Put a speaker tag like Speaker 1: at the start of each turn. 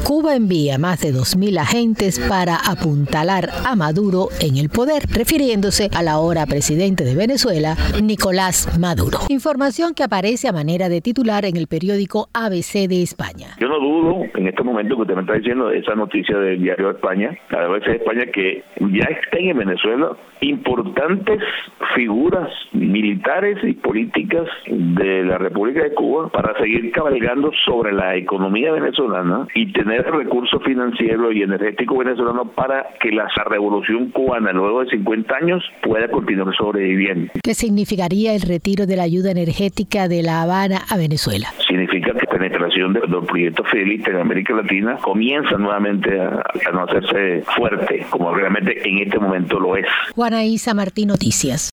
Speaker 1: Cuba envía más de 2.000 agentes para apuntalar a Maduro en el poder, refiriéndose al ahora presidente de Venezuela, Nicolás Maduro. Información que aparece a manera de titular en el periódico ABC de España.
Speaker 2: Yo no dudo en este momento que usted me está diciendo esa noticia del diario de España, la ABC de España, que ya estén en Venezuela importantes figuras militares y políticas de la República de Cuba para seguir cabalgando sobre la economía venezolana y tener recursos financieros y energéticos venezolanos para que la revolución cubana luego de 50 años pueda continuar sobreviviendo.
Speaker 1: ¿Qué significaría el retiro de la ayuda energética de La Habana a Venezuela?
Speaker 2: Significa que la penetración de los proyectos federalistas en América Latina comienza nuevamente a no hacerse fuerte, como realmente en este momento lo es.
Speaker 1: Juana Isa Martín, Noticias.